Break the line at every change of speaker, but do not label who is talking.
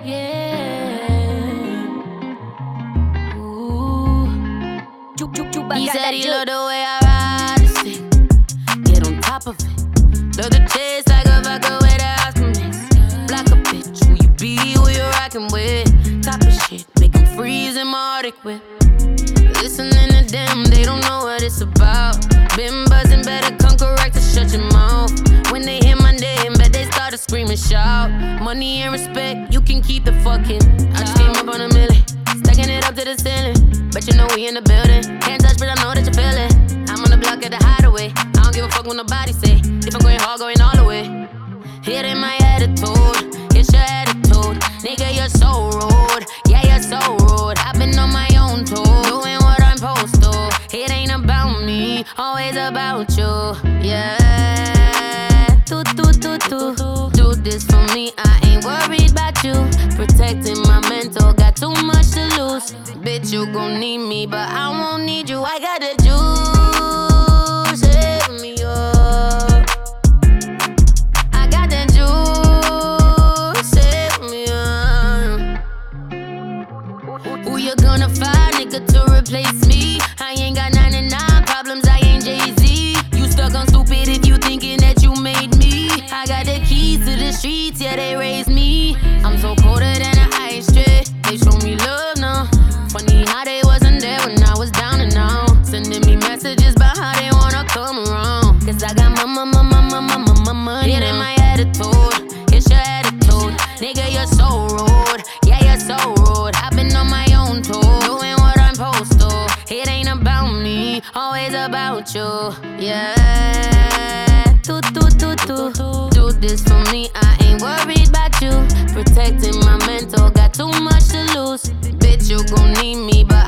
Yeah. Ooh.
He said he loved the way I ride this thing. Get on top of it. Love the chase like a vodka with a house mix. Block a bitch, who you be, who you rockin' with. Top of shit, make them freeze in my Arctic whip. Listening to them, they don't know what it's about. Been buzzing, better come correct to shut your mouth. When they hear my name, bet they start to scream and shout. Money and respect, you can keep the fucking. I just came up on a milli, stacking it up to the ceiling. Bet you know we in the building. Can't touch, but I know that you feel it. I'm on the block at the hideaway. I don't give a fuck what nobody say. If I'm going hard, going all the way. It ain't my attitude, it's your attitude. Nigga, you're so rude. Yeah, you're so rude. I've been on my own too, doing what I'm supposed to. It ain't about me, always about you. Yeah. Do this for me, I ain't worried about you. Protecting my mental, got too much to lose. Bitch, you gon' need me, but I won't need you. I got the juice, hit me up. I got the juice, hit me up. Who you gonna find, nigga, to replace me? I ain't got 99 problems, I ain't Jay-Z. You stuck on stupid if you thinking that you made me. I got the keys to the streets, yeah, they raised me. I'm so colder than an ice tray. They show me love now. Funny how they wasn't there when I was down and out. Sending me messages about how they wanna come around. Cause I got my money. It ain't my attitude, it's your attitude. Nigga, you're so rude. Yeah, you're so rude. I've been on my own too, doing what I'm supposed to. It ain't about me, always about you. Yeah. Do this for me, I ain't worried about you. Protecting my mental, got too much to lose. Bitch, you gon' need me, but